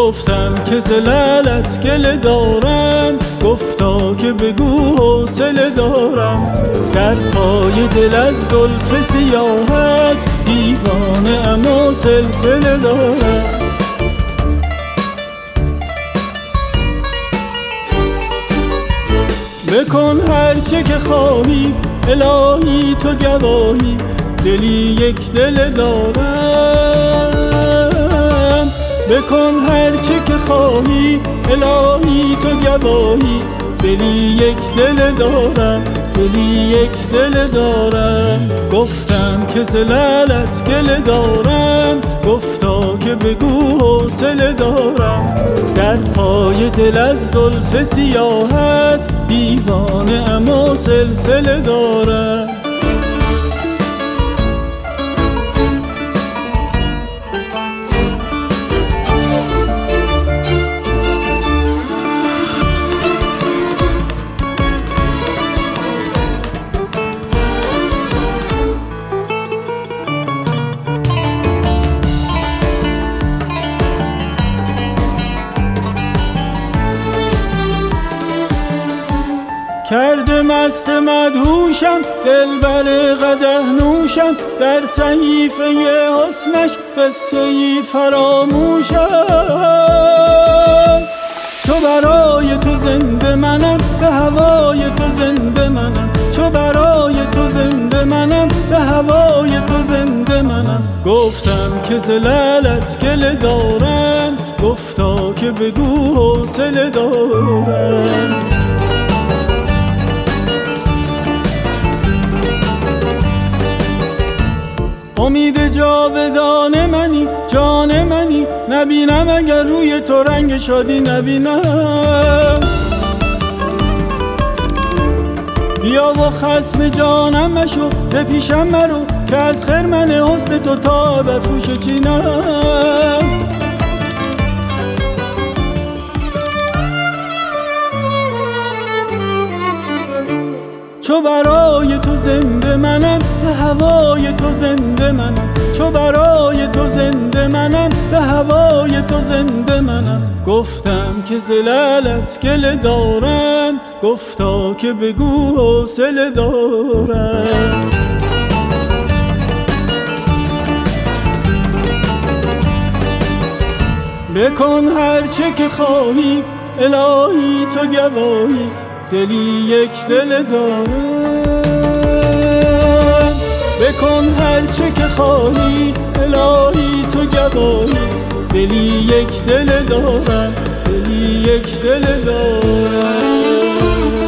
گفتم که ز لعلت گله دارم، گفتا که بگو حوصله دارم. در پای دل از زلف سیاهت دیوانه اما سلسله دارم. بکن هرچه که خواهی الهی تو گواهی، دلی یک دل دارم. بکن هرچه که خواهی الهی تو گواهی، دلی یک دل دارم، دلی یک دل دارم. گفتم که ز لعلت گله دارم، گفتا که بگو حوصله دارم. در پای دل از زلف سیاهت دیوانه اما سلسله دارم. کرده مست مدهوشم دلبر قدح نوشم، در صحیفه حسنش قصه‌ای فراموشم. چو برای تو زنده منم به هوای تو زنده منم، چو برای تو زنده منم به هوای تو زنده منم. گفتم که ز لعلت گله دارم، گفتا که بگو حوصله دارم. امید جاودان منی جان منی، نبینم اگر روی تو رنگ شادی نبینم. بیا و خصم جانم مشو ز پیشم مرو، که از خرمن حسن تو تا به پوش چینم. چو برای تو زنده منم به هوای تو زنده منم، چو برای تو زنده منم به هوای تو زنده منم. گفتم که ز لعلت گله دارم، گفتا که بگو حوصله دارم. بکن هرچه که خواهی الهی تو گواهی، دلی یک دل دارم. بکن هرچه که خواهی الهی تو گواهی، دلی یک دل دارم، دلی یک دل دارم.